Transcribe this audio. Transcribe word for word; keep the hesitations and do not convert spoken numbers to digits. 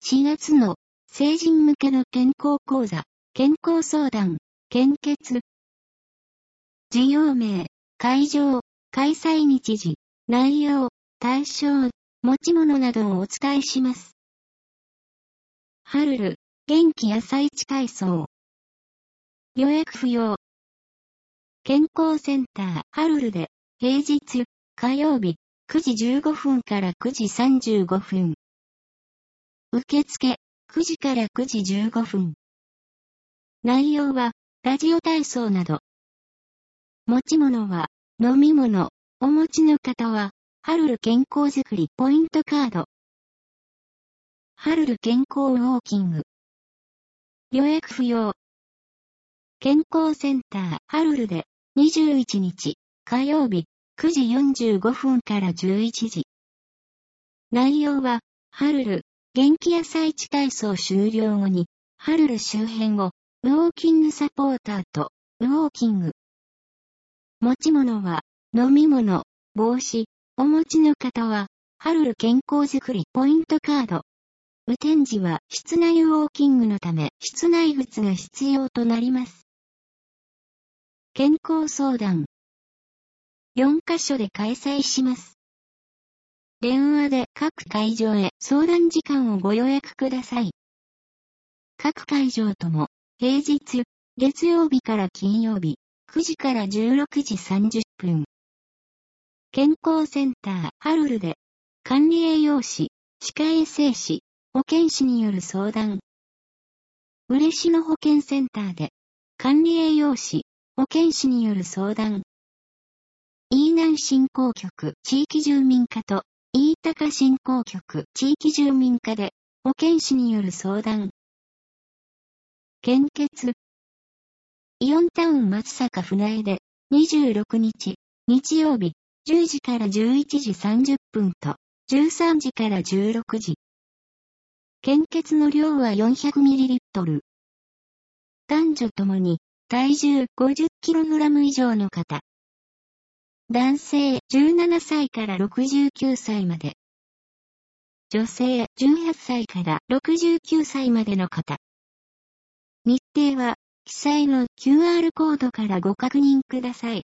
しがつの成人向けの健康講座、健康相談、献血。事業名、会場、開催日時、内容、対象、持ち物などをお伝えします。ハルル、元気朝市体操。予約不要。健康センター、ハルルで、平日、火曜日、くじじゅうごふんからくじさんじゅうごふん。受付、くじからくじじゅうごふん。内容は、ラジオ体操など。持ち物は、飲み物、お持ちの方は、ハルル健康づくりポイントカード。ハルル健康ウォーキング。予約不要。健康センター、ハルルで、にじゅういちにち、火曜日、くじよんじゅうごふんからじゅういちじ。内容は、ハルル、元気朝市体操終了後に、ハルル周辺を、ウォーキングサポーターと、ウォーキング。持ち物は、飲み物、帽子、お持ちの方は、ハルル健康づくりポイントカード。雨天時は室内ウォーキングのため、室内靴が必要となります。健康相談。よんカ所で開催します。電話で各会場へ相談時間をご予約ください。各会場とも、平日、月曜日から金曜日、くじからじゅうろくじさんじゅっぷん。健康センター、ハルルで、管理栄養士、歯科衛生士、保健師による相談。嬉野保健センターで、管理栄養士、保健師による相談。飯南振興局地域住民課と、飯高振興局地域住民課で、保健師による相談。献血。イオンタウン松坂船江で、にじゅうろくにち、日曜日、じゅうじからじゅういちじさんじゅっぷんと、じゅうさんじからじゅうろくじ。献血の量は よんひゃくミリリットル。男女ともに、体重 ごじゅっキログラム 以上の方。男性じゅうななさいからろくじゅうきゅうさいまで。女性じゅうはっさいからろくじゅうきゅうさいまでの方。日程は、記載の キューアール コードからご確認ください。